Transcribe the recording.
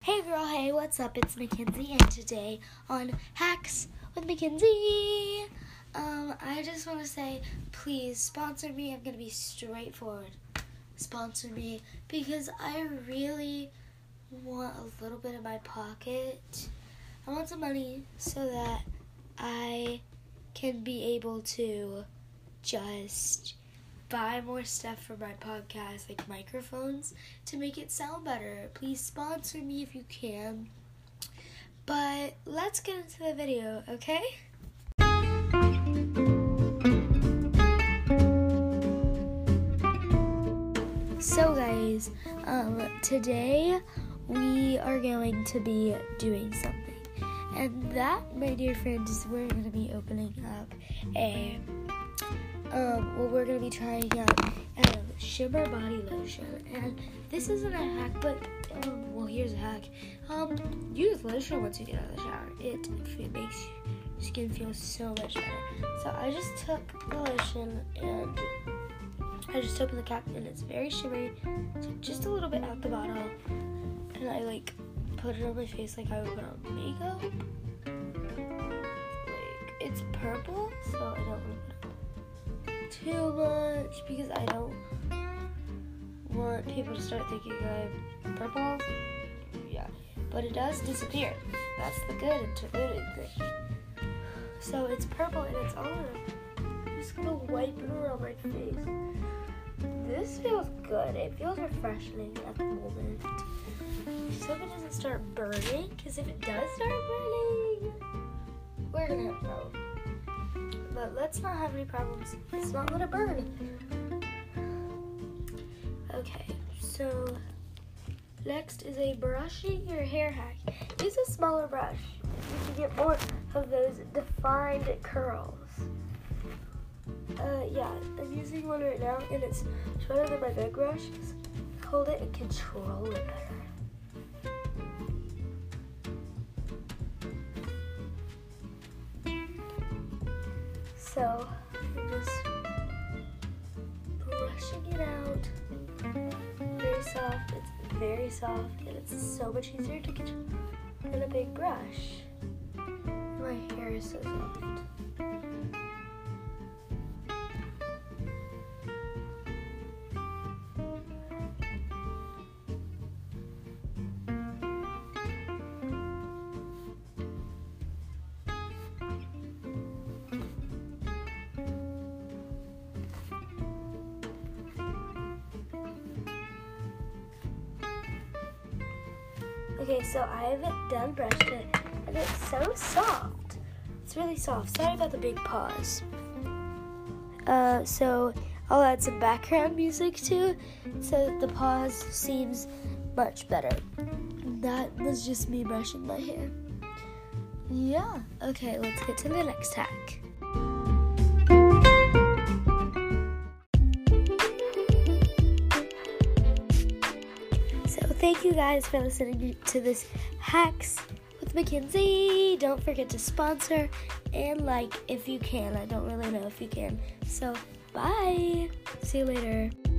Hey girl, hey, what's up? It's Mackenzie, and today on Hacks with Mackenzie, I just want to say, please sponsor me. I'm going to be straightforward. Sponsor me because I really want a little bit in my pocket. I want some money so that I can be able to just buy more stuff for my podcast, like microphones, to make it sound better. Please sponsor me if you can. But let's get into the video, okay? So guys, today we are going to be doing something. And that, my dear friends, is we're going to be opening up we're going to be trying out Shimmer Body Lotion. And this isn't a hack, but, here's a hack. Use lotion once you get out of the shower. It makes your skin feel so much better. So I just took the lotion and I just opened the cap, and it's very shimmery. So just a little bit out the bottle. And I, put it on my face like I would put on makeup. It's purple, so I don't want to put too much because I don't want people to start thinking I'm purple. Yeah, but it does disappear. That's the good interlude thing. So it's purple and it's on. I'm just gonna wipe it around my face. This feels good. It feels refreshing at the moment. Just hope it doesn't start burning, because if it does start burning, we're gonna have problems. But let's not have any problems. It's not gonna burn. Okay, so next is a brushing your hair hack. Use a smaller brush. You can get more of those defined curls. I'm using one right now, and it's shorter than my big brush. Just hold it and control it better. So, I'm just brushing it out. Very soft. It's very soft, and it's so much easier to control than a big brush. My hair is so soft. Okay, so I've done brushed it, and it's so soft. It's really soft. Sorry about the big pause. So I'll add some background music too, so that the pause seems much better. That was just me brushing my hair. Yeah. Okay, let's get to the next hack. Thank you guys for listening to this Hacks with Mackenzie. Don't forget to sponsor and like if you can. I don't really know if you can. So, bye. See you later.